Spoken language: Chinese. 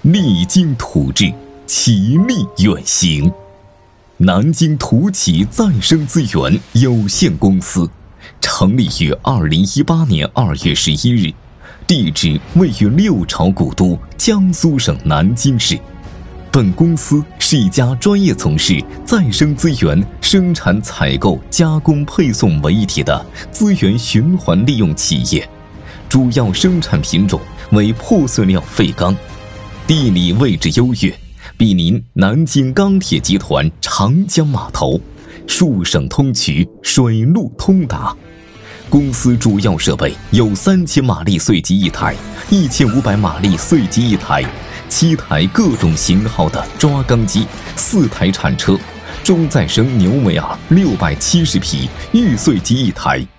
励精图治，其利远行。南京土企再生资源有限公司成立于2018年2月11日，地址位于六朝古都江苏省南京市。本公司是一家专业从事再生资源生产、采购、加工、配送为一体的资源循环利用企业，主要生产品种为破碎料废钢，地理位置优越，毗邻南京钢铁集团长江码头，数省通衢，水陆通达。公司主要设备有3000马力碎机一台，1500马力碎机一台，7台各种型号的抓钢机，4台铲车，中再生牛维尔670匹预碎机一台。